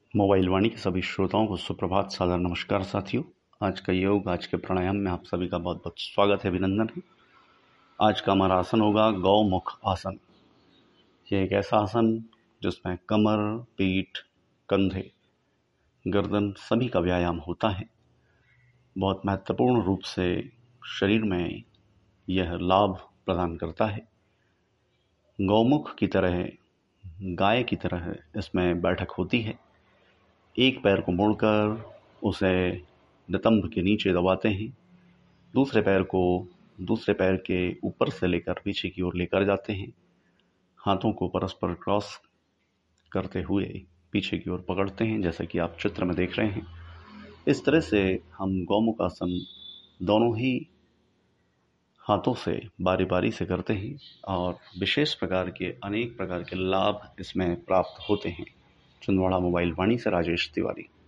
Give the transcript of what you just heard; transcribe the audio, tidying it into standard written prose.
Mobile वाणी के सभी श्रोताओं को सुप्रभात, सादर नमस्कार साथियों। आज का योग, आज के प्राणायाम में आप सभी का बहुत बहुत स्वागत है, अभिनंदन है। आज का हमारा आसन होगा गौमुख आसन। ये एक ऐसा आसन जिसमें कमर, पीठ, कंधे, गर्दन सभी का व्यायाम होता है। बहुत महत्वपूर्ण रूप से शरीर में यह लाभ प्रदान करता है। गौमुख की तरह, गाय की तरह इसमें बैठक होती है। एक पैर को मोड़कर उसे नितंब के नीचे दबाते हैं, दूसरे पैर को दूसरे पैर के ऊपर से लेकर पीछे की ओर लेकर जाते हैं। हाथों को परस्पर क्रॉस करते हुए पीछे की ओर पकड़ते हैं, जैसा कि आप चित्र में देख रहे हैं। इस तरह से हम गौमुख आसन दोनों ही हाथों से बारी बारी से करते हैं और विशेष प्रकार के अनेक प्रकार के लाभ इसमें प्राप्त होते हैं। छिंदवाड़ा मोबाइल वाणी से राजेश तिवारी।